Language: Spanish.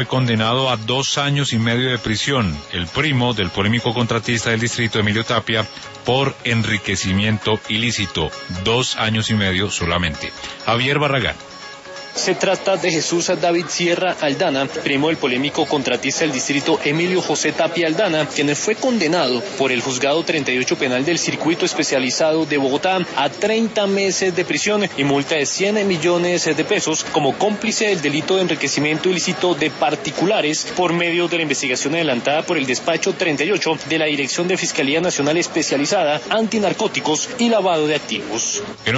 Fue condenado a 2 años y medio de prisión, el primo del polémico contratista del distrito, Emilio Tapia, por enriquecimiento ilícito. 2 años y medio solamente. Javier Barragán. Se trata de Jesús David Sierra Aldana, primo del polémico contratista del distrito Emilio José Tapia Aldana, quien fue condenado por el juzgado 38 penal del circuito especializado de Bogotá a 30 meses de prisión y multa de 100 millones de pesos como cómplice del delito de enriquecimiento ilícito de particulares por medio de la investigación adelantada por el despacho 38 de la Dirección de Fiscalía Nacional Especializada Antinarcóticos y Lavado de Activos.